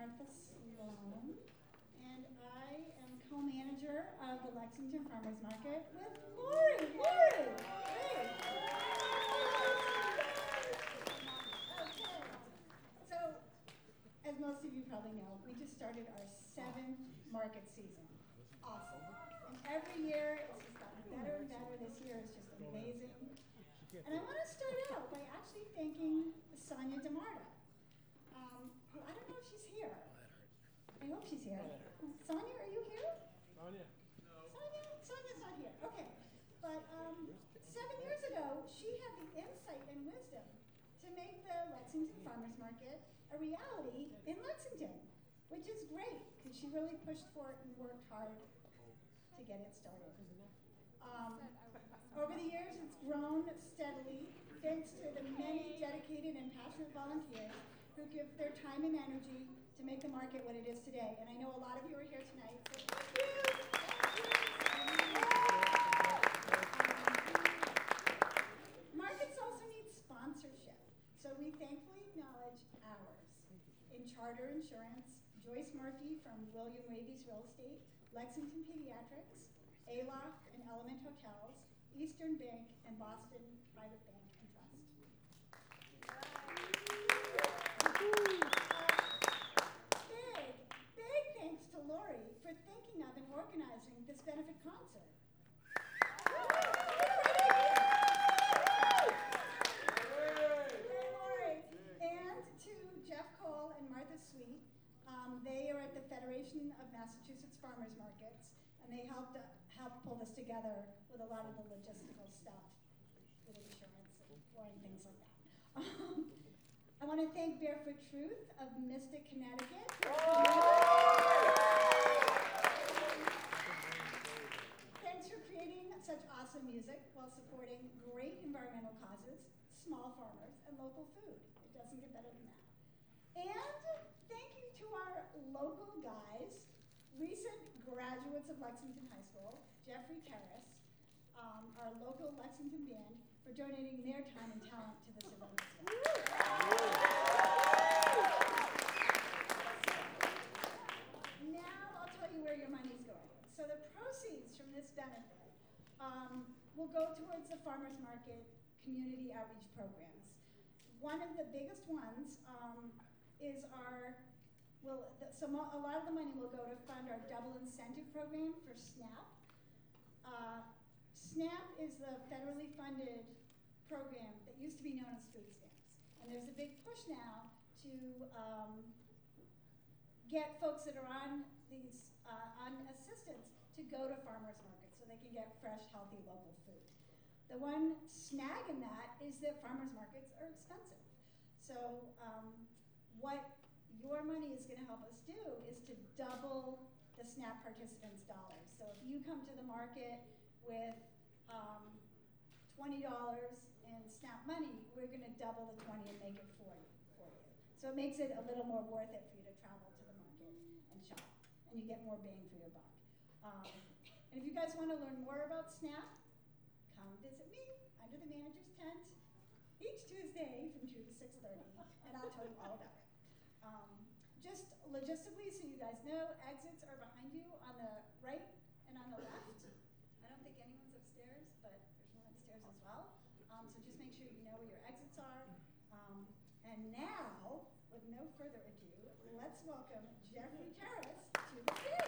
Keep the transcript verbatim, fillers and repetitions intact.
Martha Sloan, and I am co-manager of the Lexington Farmers Market with Lori. Lori! Hey. Okay. So, as most of you probably know, we just started our seventh market season. Awesome. And every year, it's just gotten better and better. This year is just amazing. And I want to start out by actually thanking Sonia DeMarta. Um, who I don't know if she's here. I hope she's here. Sonia, are you here? Sonia. No. Sonia? Sonia's not here. Okay. But um, seven years ago, she had the insight and wisdom to make the Lexington Farmers Market a reality in Lexington, which is great because she really pushed for it and worked hard to get it started. Um, over the years, it's grown steadily thanks to the many dedicated and passionate volunteers who give their time and energy to make the market what it is today. And I know a lot of you are here tonight, so thank you. Um, markets also need sponsorship, so we thankfully acknowledge ours. In Charter Insurance, Joyce Murphy from William Ravies Real Estate, Lexington Pediatrics, A L O C and Element Hotels, Eastern Bank, and Boston Private Bank and Trust. Uh, big, big thanks to Lori for thinking of and organizing this benefit concert. Hey, Lori. And to Jeff Cole and Martha Sweet. Um, they are at the Federation of Massachusetts Farmers Markets, and they helped uh, help pull this together with a lot of the logistical stuff with insurance and and things like that. Um, I want to thank Barefoot Truth of Mystic, Connecticut. Thanks for creating such awesome music while supporting great environmental causes, small farmers, and local food. It doesn't get better than that. And thank you to our local guys, recent graduates of Lexington High School, Jeffrey Terrace, um, our local Lexington band, for donating their time and talent to this event as well. Now I'll tell you where your money's going. So the proceeds from this benefit um, will go towards the Farmers Market community outreach programs. One of the biggest ones um, is our, well, the, so mo a lot of the money will go to fund our double incentive program for SNAP. Uh, SNAP is the federally funded program that used to be known as food stamps. And there's a big push now to um, get folks that are on these, uh, on assistance to go to farmers markets so they can get fresh, healthy, local food. The one snag in that is that farmers markets are expensive. So um, what your money is going to help us do is to double the SNAP participants' dollars. So if you come to the market with um, twenty dollars in SNAP money, we're going to double the twenty and make it forty for you. So it makes it a little more worth it for you to travel to the market and shop, and you get more bang for your buck. Um, and if you guys want to learn more about SNAP, come visit me under the manager's tent each Tuesday from two to six thirty, and I'll tell you all about it. Um, just logistically, so you guys know, exits are behind you on the right and on the left. I don't think anyone's upstairs, but there's one upstairs as well. Um, so just make sure you know where your exits are. Um, and now, with no further ado, let's welcome Jeffrey Terrace to the stage.